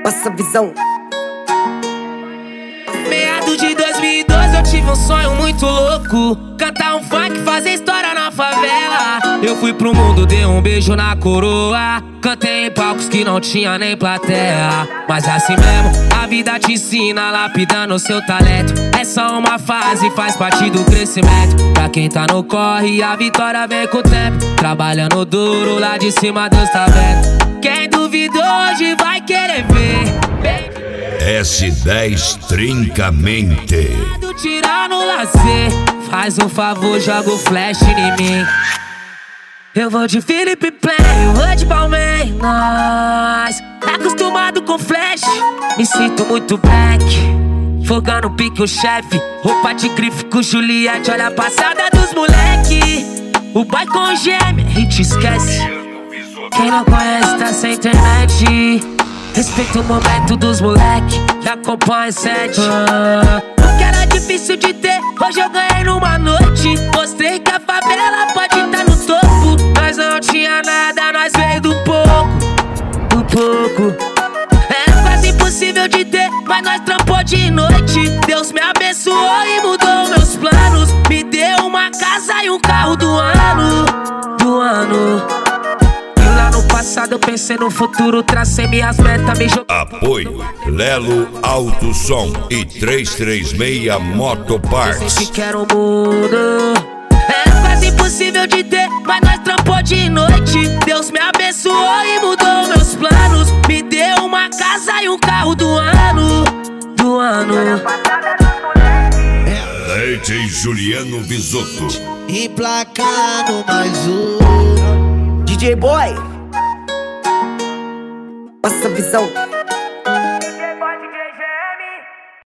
Passa visão. Meados de 2012 eu tive um sonho muito louco, cantar um funk, fazer história na favela. Eu fui pro mundo, dei um beijo na coroa, cantei em palcos que não tinha nem plateia. Mas assim mesmo, a vida te ensina, lapidando o seu talento. É só uma fase, faz parte do crescimento. Pra quem tá no corre, a vitória vem com o tempo. Trabalhando duro, lá de cima Deus tá vendo. Quem duvidou hoje vai querer ver. S10 Trincamente. Tirar no lazer, faz um favor, joga o flash em mim. Eu vou de Felipe Play, eu vou de Palmeiras. Acostumado com flash, me sinto muito black. Fogando pique o chefe, roupa de grife com Juliette. Olha a passada dos moleque, o boy com gêmea, a gente esquece. Quem não conhece tá sem internet. Respeita o momento dos moleque, já acompanha 7. O que era difícil de ter, hoje eu ganhei numa noite. Mostrei que a favela pode estar no topo. Nós não tinha nada, nós veio do pouco. Do pouco. Era quase impossível de ter, mas nós trampou de noite. Deus me abençoou e mudou meus planos. Me deu uma casa e um carro do ano. Do ano. No passado eu pensei no futuro, tracei minhas metas, me joguei. Apoio Lelo Alto Som e 336 Motoparts. Vocês que querem o mundo, era quase impossível de ter, mas nós trampou de noite. Deus me abençoou e mudou meus planos. Me deu uma casa e um carro do ano. Do ano. Leite Juliano Bisotto. Emplacando mais um DJ Boy. Passa visão.